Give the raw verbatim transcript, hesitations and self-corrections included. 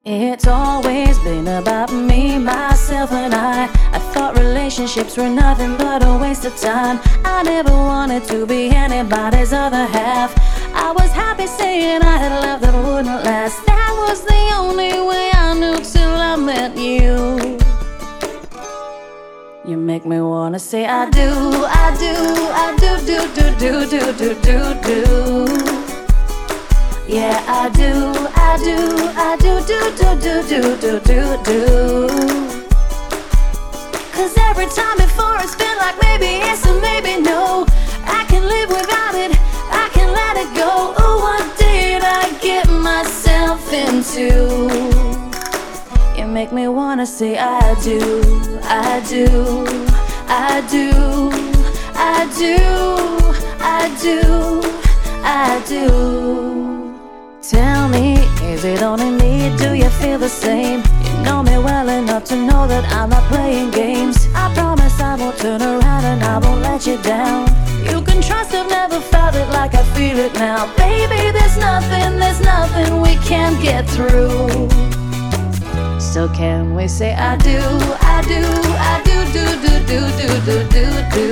It's always been about me, myself and I. I thought relationships were nothing but a waste of time. I never wanted to be anybody's other half. I was happy saying I had love that wouldn't last. That was the only way I knew till I met you. You make me wanna say I do, I do, I do, do, do, do, do, do, do, do. Yeah, I do, I do, I do, do, do, do, do, do, do, do. Cause every time before it's been like maybe yes and maybe no. I can live without it, I can let it go. Oh, what did I get myself into? You make me wanna say I do, I do, I do, I do, I do, I do. Tell me, is it only me? Do you feel the same? You know me well enough to know that I'm not playing games. I promise I won't turn around and I won't let you down. You can trust I've never felt it like I feel it now. Baby, there's nothing, there's nothing we can't get through. So can we say I do, I do, I do, do, do, do, do, do, do, do.